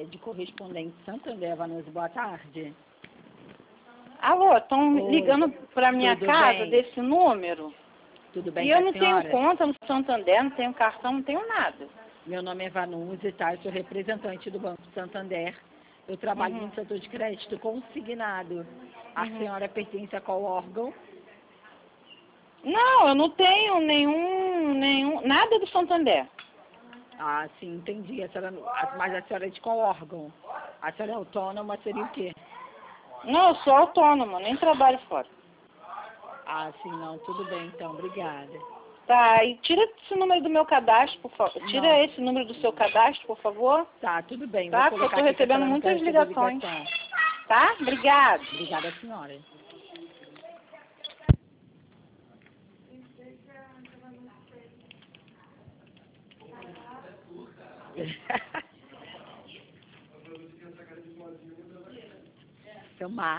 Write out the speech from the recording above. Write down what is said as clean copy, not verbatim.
de correspondente Santander, Vanessa, boa tarde. Alô, estão Oi, ligando para minha tudo casa bem? desse número? Tudo bem E com eu a não senhora? tenho conta no Santander, não tenho cartão, não tenho nada. Meu nome é Vanusa, tá? Eu sou representante do Banco Santander. Eu trabalho Uhum. no setor de crédito consignado. A senhora pertence a qual órgão? Não, eu não tenho nada do Santander. Ah, sim, entendi. Mas a senhora é de qual órgão? A senhora é autônoma, seria o quê? Não, eu sou autônoma, nem trabalho fora. Ah, sim, não, tudo bem, então, obrigada. Tá, e tira esse número do meu cadastro, por favor. Tira Não, esse número do seu cadastro, por favor. tá, tudo bem, vou Tá, porque eu colocar tô aqui que a recebendo senhora não quer muitas receber ligações. ligação. Tá? Obrigada. Obrigada, senhora. Seu Mar.